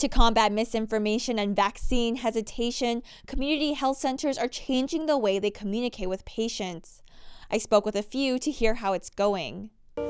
To combat misinformation and vaccine hesitation, community health centers are changing the way they communicate with patients. I spoke with a few to hear how it's going.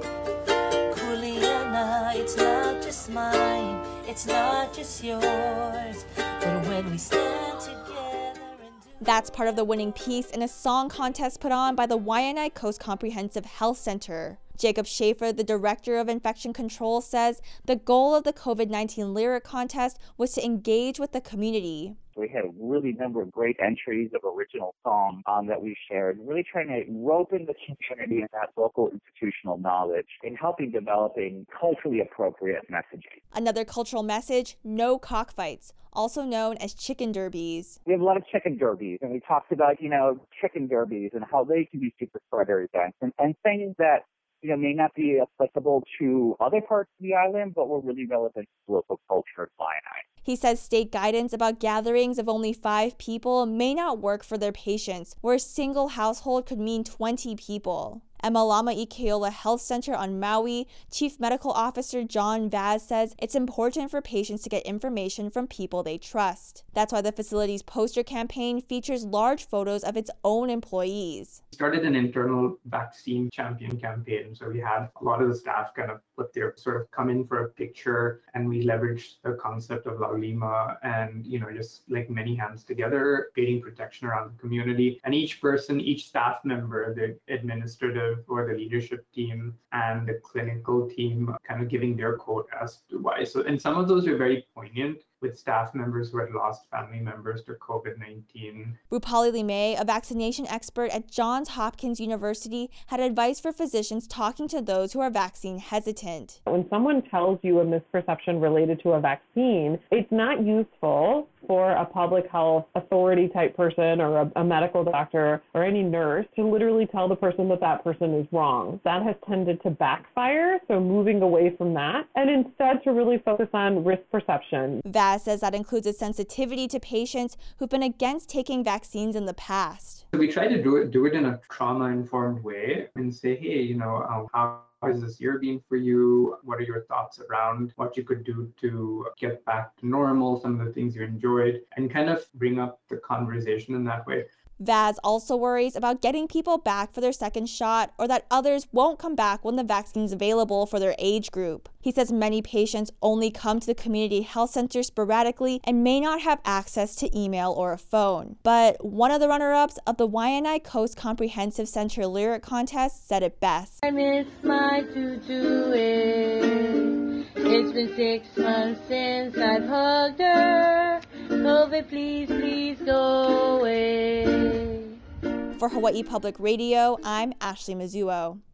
Juliana, it's not just mine, it's not just yours, but when we stand together and do... That's part of the winning piece in a song contest put on by the Waianae Coast Comprehensive Health Center. Jacob Schaefer, the director of infection control, says the goal of the COVID-19 lyric contest was to engage with the community. We had a really number of great entries of original songs that we shared, really trying to rope in the community and that local institutional knowledge in helping developing culturally appropriate messaging. Another cultural message, no cockfights, also known as chicken derbies. We have a lot of chicken derbies, and we talked about, chicken derbies and how they can be super spreader events and things that may not be applicable to other parts of the island, but were really relevant to local culture of Waianae. He says state guidance about gatherings of only 5 people may not work for their patients, where a single household could mean 20 people. Emma Lama Ikeola Health Center on Maui, Chief Medical Officer John Vaz says it's important for patients to get information from people they trust. That's why the facility's poster campaign features large photos of its own employees. We started an internal vaccine champion campaign. So we had a lot of the staff kind of come in for a picture, and we leveraged the concept of Laulima and, just like many hands together, creating protection around the community. And each person, each staff member, the administrative or the leadership team and the clinical team kind of giving their quote as to why. So, and some of those are very poignant with staff members who had lost family members to COVID-19. Rupali Limay, a vaccination expert at Johns Hopkins University, had advice for physicians talking to those who are vaccine hesitant. When someone tells you a misperception related to a vaccine, it's not useful for a public health authority type person or a medical doctor or any nurse to literally tell the person that that person is wrong. That has tended to backfire, so moving away from that and instead to really focus on risk perception. Vaz says that includes a sensitivity to patients who've been against taking vaccines in the past. So we try to do it in a trauma-informed way and say, hey, how has this year been for you? What are your thoughts around what you could do to get back to normal, some of the things you enjoyed, and kind of bring up the conversation in that way. Vaz also worries about getting people back for their second shot or that others won't come back when the vaccine's available for their age group. He says many patients only come to the community health center sporadically and may not have access to email or a phone. But one of the runner-ups of the Waianae Coast Comprehensive Center Lyric Contest said it best. I miss my tutu. It's been 6 months since I've hugged her. COVID, please, please go away. For Hawaii Public Radio, I'm Ashley Mizuo.